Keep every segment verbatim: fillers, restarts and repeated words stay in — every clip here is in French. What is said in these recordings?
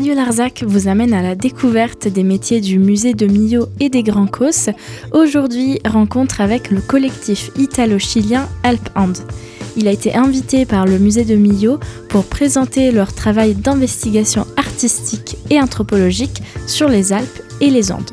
Millau-Larzac vous amène à la découverte des métiers du musée de Millau et des Grands Causses. Aujourd'hui, rencontre avec le collectif italo-chilien Alp-And. Il a été invité par le musée de Millau pour présenter leur travail d'investigation artistique et anthropologique sur les Alpes et les Andes.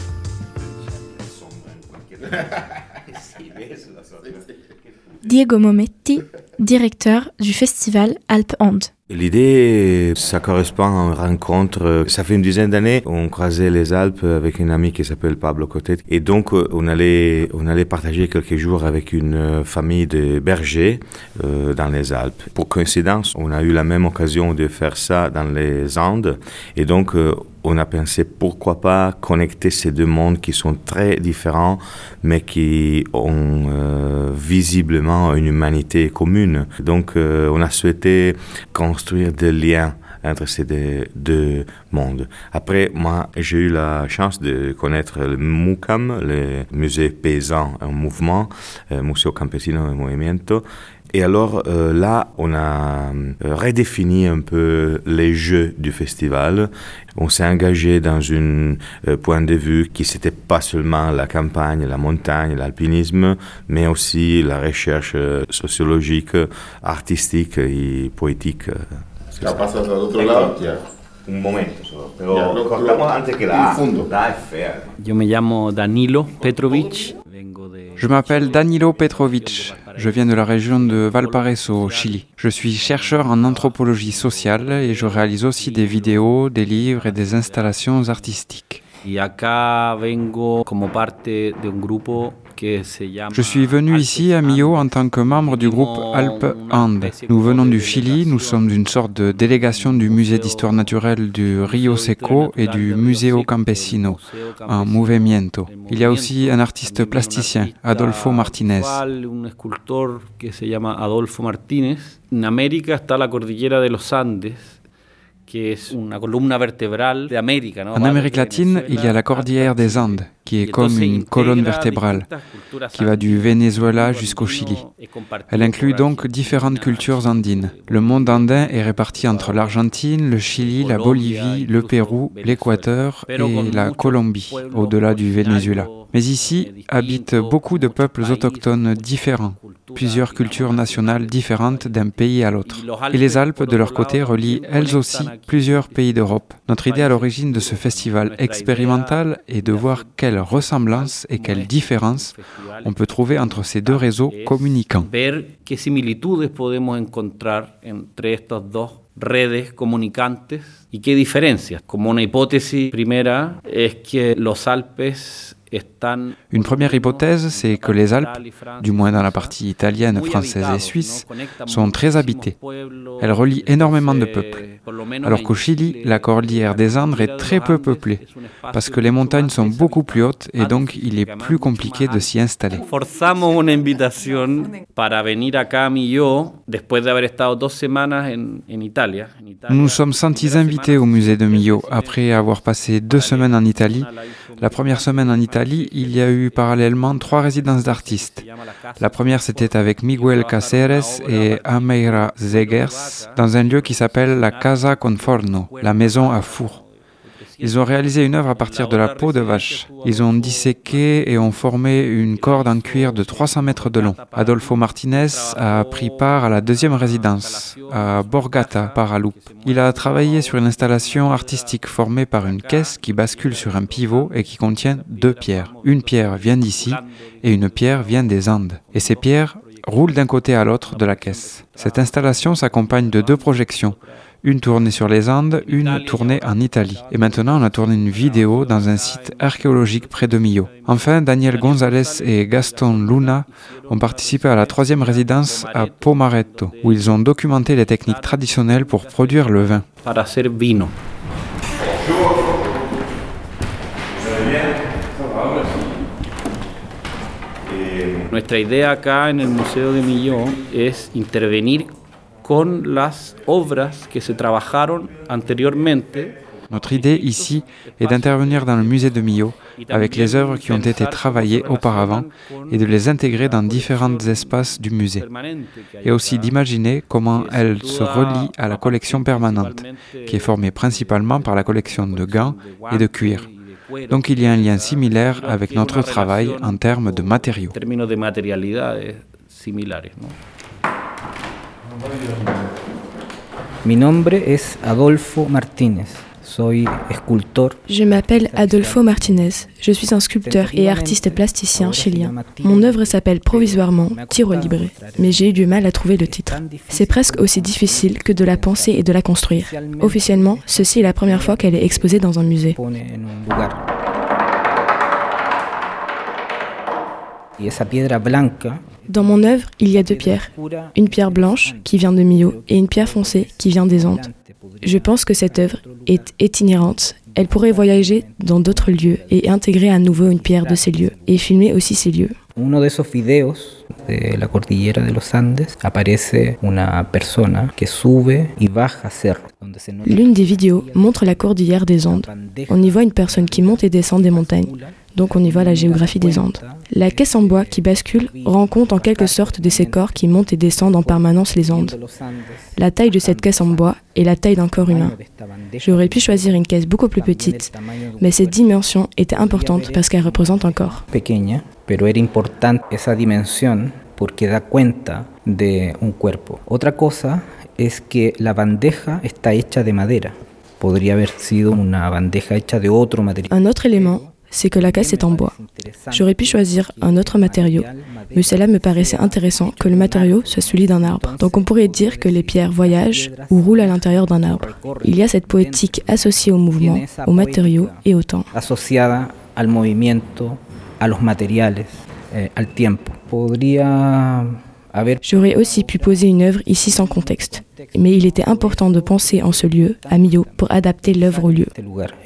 Diego Mometti, directeur du festival Alp-And. L'idée, ça correspond à une rencontre. Ça fait une dizaine d'années, on croisait les Alpes avec un ami qui s'appelle Pablo Cotet. Et donc, on allait, on allait partager quelques jours avec une famille de bergers euh, dans les Alpes. Pour coïncidence, on a eu la même occasion de faire ça dans les Andes. Et donc, euh, on a pensé pourquoi pas connecter ces deux mondes qui sont très différents, mais qui ont euh, visiblement une humanité commune. Donc, euh, on a souhaité construire des liens entre ces deux, deux mondes. Après, moi, j'ai eu la chance de connaître le MUCAM, le musée paysan en mouvement, euh, Museo Campesino en Movimiento. Et alors euh, là, on a euh, redéfini un peu les jeux du festival. On s'est engagé dans un euh, point de vue qui n'était pas seulement la campagne, la montagne, l'alpinisme, mais aussi la recherche euh, sociologique, artistique et poétique. La pasas al otro lado. Un momento solo, pero lo, cortamos antes que la A es fea. Yo me llamo Danilo Petrovic. Je m'appelle Danilo Petrovic. Je viens de la région de Valparaiso, au Chili. Je suis chercheur en anthropologie sociale et je réalise aussi des vidéos, des livres et des installations artistiques. Y acá vengo como parte de un grupo. Je suis venu ici à Millau en tant que membre du groupe Alp-And. Nous venons du Chili, nous sommes une sorte de délégation du musée d'histoire naturelle du Rio Seco et du Museo Campesino, en Movimiento. Il y a aussi un artiste plasticien, Adolfo Martínez. Un escultor que se llama Adolfo Martínez. En América está la cordillera de los Andes. En Amérique latine, il y a la cordillère des Andes, qui est comme une colonne vertébrale, qui va du Venezuela jusqu'au Chili. Elle inclut donc différentes cultures andines. Le monde andin est réparti entre l'Argentine, le Chili, la Bolivie, le Pérou, l'Équateur et la Colombie, au-delà du Venezuela. Mais ici habitent beaucoup de peuples autochtones différents, plusieurs cultures nationales différentes d'un pays à l'autre. Et les Alpes, de leur côté, relient elles aussi plusieurs pays d'Europe. Notre idée à l'origine de ce festival expérimental est de voir quelles ressemblances et quelles différences on peut trouver entre ces deux réseaux communicants. Redes comunicantes y qué diferencias. Como una hipótesis primera es que los Alpes. Une première hypothèse, c'est que les Alpes, du moins dans la partie italienne, française et suisse, sont très habitées. Elles relient énormément de peuples. Alors qu'au Chili, la cordillère des Andes est très peu peuplée, parce que les montagnes sont beaucoup plus hautes et donc il est plus compliqué de s'y installer. Forzamos una invitación para venir acá a Millau después de haber estado dos semanas en, en Italia. Nous nous sommes sentis invités au musée de Millau après avoir passé deux semaines en Italie. La première semaine en Italie, il y a eu parallèlement trois résidences d'artistes. La première, c'était avec Miguel Cáceres et Ameira Zegers, dans un lieu qui s'appelle la Casa con Forno, la maison à four. Ils ont réalisé une œuvre à partir de la peau de vache. Ils ont disséqué et ont formé une corde en cuir de trois cents mètres de long. Adolfo Martínez a pris part à la deuxième résidence, à Borgata, Paraloup. Il a travaillé sur une installation artistique formée par une caisse qui bascule sur un pivot et qui contient deux pierres. Une pierre vient d'ici et une pierre vient des Andes. Et ces pierres roulent d'un côté à l'autre de la caisse. Cette installation s'accompagne de deux projections. Une tournée sur les Andes, une tournée en Italie. Et maintenant, on a tourné une vidéo dans un site archéologique près de Millau. Enfin, Daniel González et Gaston Luna ont participé à la troisième résidence à Pomaretto, où ils ont documenté les techniques traditionnelles pour produire le vin. Para hacer vino. Nuestra idea acá en el Museo de Millau es intervenir con las obras que se trabajaron anteriormente Notre idée ici est d'intervenir dans le musée de Millau avec les œuvres qui ont été travaillées auparavant et de les intégrer dans différents espaces du musée. Et aussi d'imaginer comment elles se relient à la collection permanente, qui est formée principalement par la collection de gants et de cuir. Donc il y a un lien similaire avec notre travail en termes de matériaux. Mi nombre es Adolfo Martínez. Soy escultor. Je m'appelle Adolfo Martínez. Je suis un sculpteur et artiste plasticien chilien. Mon œuvre s'appelle provisoirement Tiro Libre, mais j'ai eu du mal à trouver le titre. C'est presque aussi difficile que de la penser et de la construire. Officiellement, ceci est la première fois qu'elle est exposée dans un musée. Dans mon œuvre, il y a deux pierres. Une pierre blanche, qui vient de Millau, et une pierre foncée, qui vient des Andes. Je pense que cette œuvre est itinérante. Elle pourrait voyager dans d'autres lieux et intégrer à nouveau une pierre de ces lieux, et filmer aussi ces lieux. Uno de esos videos de la cordillera de los Andes aparece una persona que sube y baja cerro. L'une des vidéos montre la cordillère des Andes. On y voit une personne qui monte et descend des montagnes. Donc on y voit la géographie des Andes. La caisse en bois qui bascule rend compte en quelque sorte de ces corps qui montent et descendent en permanence les Andes. La taille de cette caisse en bois est la taille d'un corps humain. J'aurais pu choisir une caisse beaucoup plus petite, mais cette dimension était importante parce qu'elle représente un corps. Pequeña, pero era importante esa dimensión porque da cuenta de un cuerpo. Otra cosa es que la bandeja está hecha de madera. Podría haber sido una bandeja hecha de otro material. Un autre élément, c'est que la caisse est en bois. J'aurais pu choisir un autre matériau, mais cela me paraissait intéressant que le matériau soit celui d'un arbre. Donc on pourrait dire que les pierres voyagent ou roulent à l'intérieur d'un arbre. Il y a cette poétique associée au mouvement, aux matériaux et au temps. Asociada al movimiento, a los materiales, eh, al tiempo. Podría haber... J'aurais aussi pu poser une œuvre ici sans contexte. Mais il était important de penser en ce lieu, à Millau, pour adapter l'œuvre au lieu.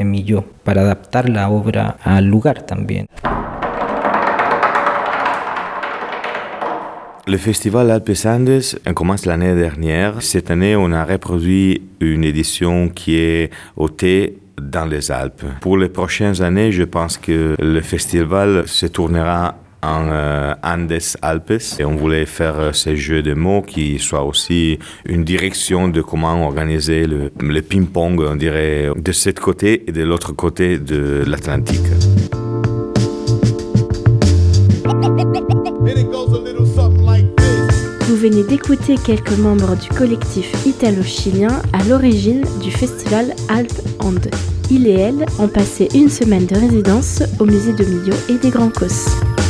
Le festival Alpes Andes commence l'année dernière. Cette année, on a reproduit une édition qui est au thé dans les Alpes. Pour les prochaines années, je pense que le festival se tournera en euh, Andes Alpes et on voulait faire euh, ces jeux de mots qui soient aussi une direction de comment organiser le, le ping-pong, on dirait, de ce côté et de l'autre côté de l'Atlantique. Vous venez d'écouter quelques membres du collectif italo-chilien à l'origine du festival Alpes Andes. Il et elle ont passé une semaine de résidence au musée de Millau et des Grands Causse.